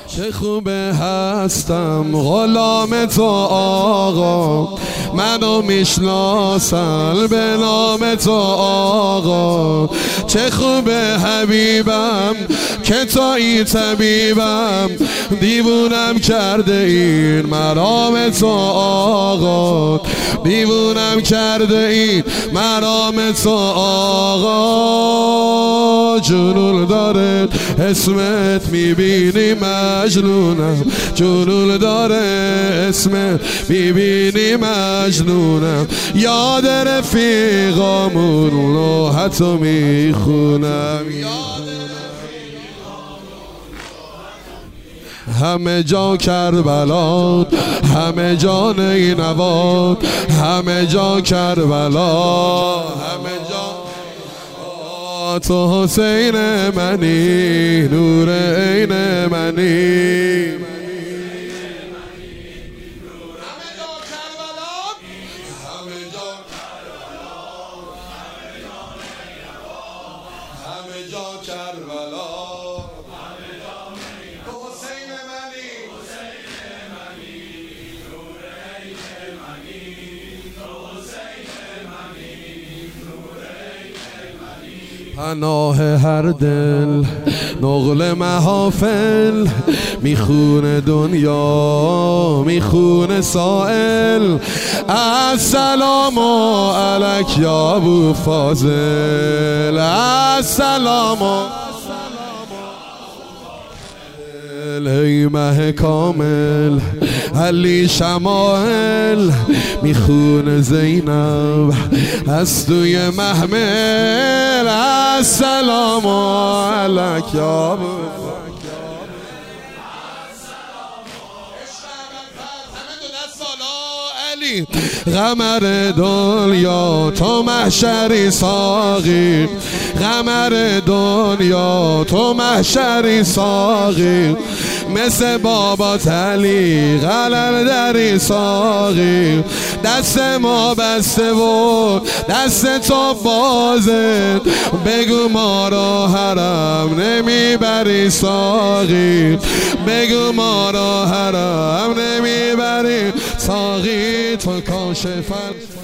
چه خوبه هستم غلام تو آقا، منو میشناسن به نام تو آقا. چه خوبه حبیبم که تویی طبیبم، دیوونم کرده این مرام تو آقا، دیوونم کرده این مرام تو آقا. جنون داره اسمت میبینی مجنونم، جنون داره اسمت میبینی مجنونم. یاد رفیقامون لوحتو میخونم، همه جا کربلا، همه جا نینوا، همه جا کربلا، همه جا تو حسین منی، نور عین منی. پناه هر دل نقل محافل، میخونه دنیا میخونه سائل. السلام علیک یا ابو فاضل، السلام ای مه کامل علی شمائل. میخونه زینب از توی محمل، السلام علیک یا ابو قمر دنیا تو محشری ساقی، قمر دنیا تو محشری ساقی. مثل بابا علی قلم دری ساقی، دست ما بسته و دست تو بازه. بگو ما را حرم نمیبری ساقی، بگو ما را حرم نمیبری ساقی. تو کاشفن